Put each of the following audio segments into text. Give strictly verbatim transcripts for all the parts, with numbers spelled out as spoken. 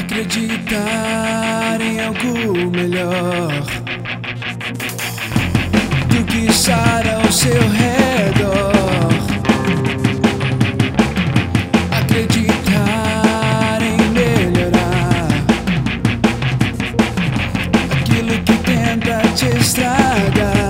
Acreditar em algo melhor do que estar ao seu redor. Acreditar em melhorar aquilo que tenta te estragar.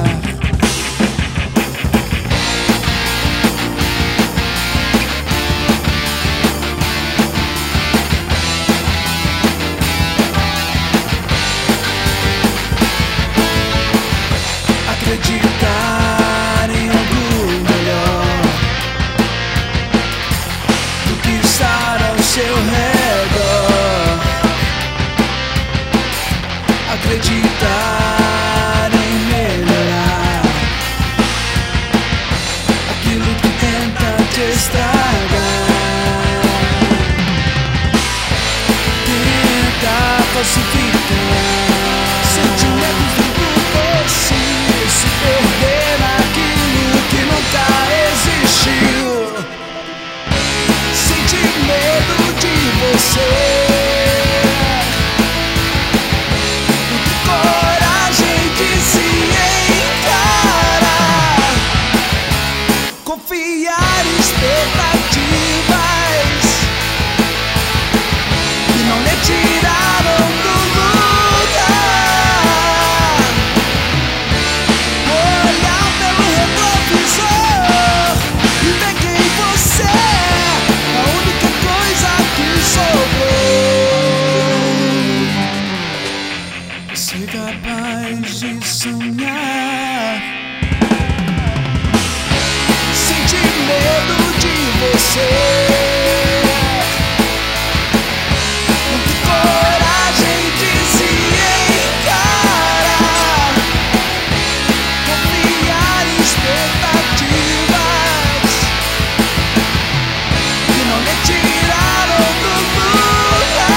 Acreditar em algo melhor do que estar ao seu redor. Acreditar em melhorar aquilo que tenta te estragar. Tenta falsificar sentimentos do doce, se perder naquilo que nunca existiu. Sente medo de você. Não tem coragem de se encarar. Confiar em expectativas que não lhe tiraram do ser capaz de sonhar. Sente medo de você. Não tem coragem de se encarar. Confiar em expectativas que não lhe tiraram do lugar.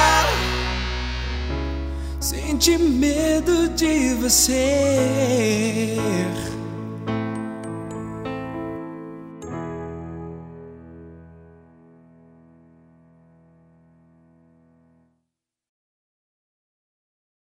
Sente medo de você.